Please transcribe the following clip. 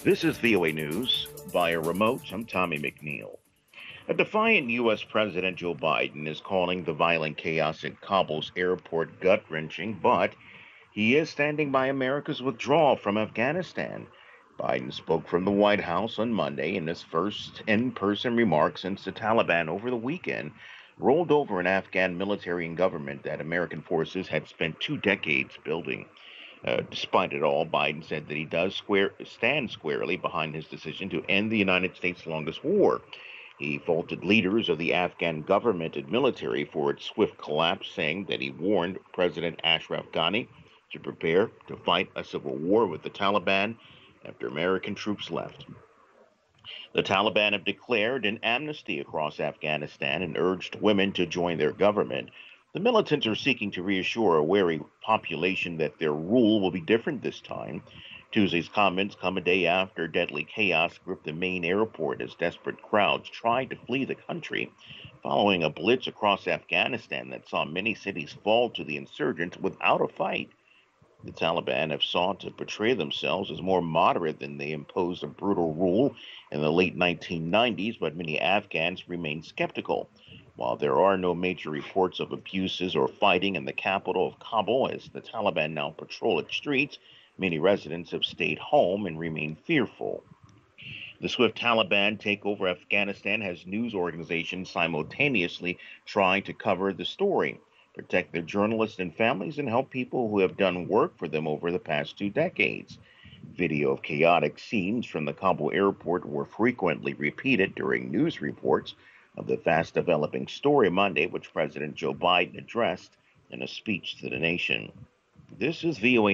This is VOA News via remote. I'm Tommy McNeil. A defiant U.S. President Joe Biden is calling the violent chaos at Kabul's airport gut-wrenching, but he is standing by America's withdrawal from Afghanistan. Biden spoke from the White House on Monday in his first in-person remarks since the Taliban over the weekend rolled over an Afghan military and government that American forces had spent 2 decades building. Despite it all, Biden said that he does stand squarely behind his decision to end the United States' longest war. He faulted leaders of the Afghan government and military for its swift collapse, saying that he warned President Ashraf Ghani to prepare to fight a civil war with the Taliban after American troops left. The Taliban have declared an amnesty across Afghanistan and urged women to join their government. The militants are seeking to reassure a wary population that their rule will be different this time. Tuesday's comments come a day after deadly chaos gripped the main airport as desperate crowds tried to flee the country, following a blitz across Afghanistan that saw many cities fall to the insurgents without a fight. The Taliban have sought to portray themselves as more moderate than they imposed a brutal rule in the late 1990s, but many Afghans remain skeptical. While there are no major reports of abuses or fighting in the capital of Kabul as the Taliban now patrol its streets, many residents have stayed home and remain fearful. The swift Taliban takeover of Afghanistan has news organizations simultaneously trying to cover the story, protect their journalists and families, and help people who have done work for them over the past 2 decades. Video of chaotic scenes from the Kabul airport were frequently repeated during news reports of the fast developing story Monday, which President Joe Biden addressed in a speech to the nation. This is VOA